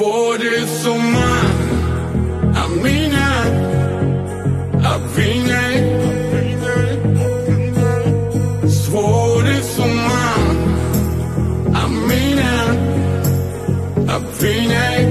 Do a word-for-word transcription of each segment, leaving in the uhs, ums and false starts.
сводит с ума, а меня обвиняй. Сводит с ума, а меня обвиняй.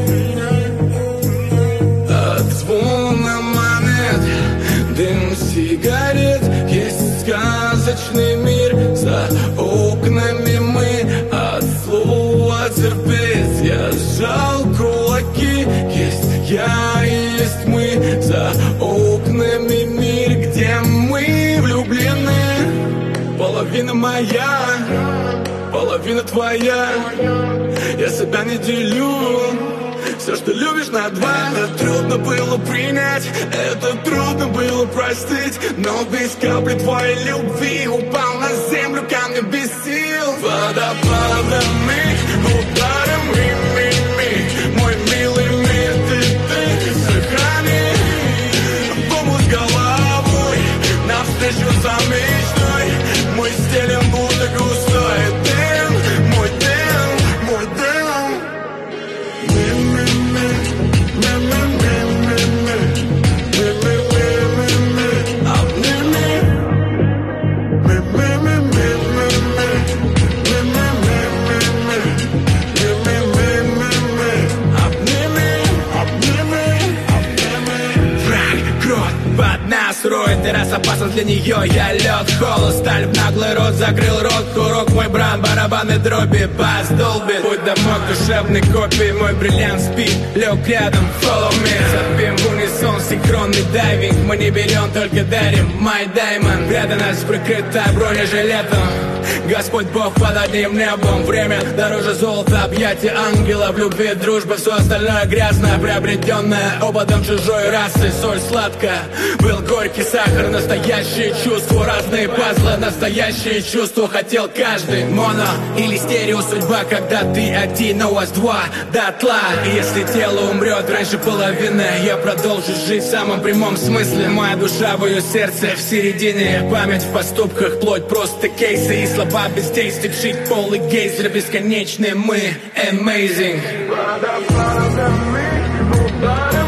От звона монет, дым сигарет, есть сказочный мир. За окнами мы от слова терпеть. Я сжал кулаки, есть я и есть мы. За окнами мир, где мы влюблены. Половина моя, половина твоя. Я себя не делю. Все, что любишь, на два. Это трудно было принять, это трудно было простить. Но без капли твоей любви упал на землю камнем без сил. Водопадами, ударами, ми, ми. Мой милый мир, ты, ты, сохрани. Помощь головой, навстречу за мечтой. Мой стелем будто густой дым, мой дым, мой дым. Роет, и раз опасен для нее, я лед, холод, сталь в наглый рот, закрыл рот, курок, мой бран, барабаны дроби, бас долбит. Путь домой душевной копии, мой бриллиант спит, лег рядом, follow me. Запим в унисон, синхронный дайвинг, мы не берем, только дарим, my diamond. Преданность прикрыта бронежилетом, Господь Бог под одним небом. Время дороже золота, объятия ангела, в любви, дружба, все остальное грязно, приобретенное опытом чужой расы. Соль сладкая, был горький сахар, настоящие чувства, разные пазлы, настоящие чувства хотел каждый. Моно или стерео судьба, когда ты один, а у вас два дотла. И если тело умрет раньше половины, я продолжу жить в самом прямом смысле. Моя душа в ее сердце, в середине, память в поступках, плоть просто кейсы и слова без действий. Жить полый гейзер, бесконечные мы, amazing.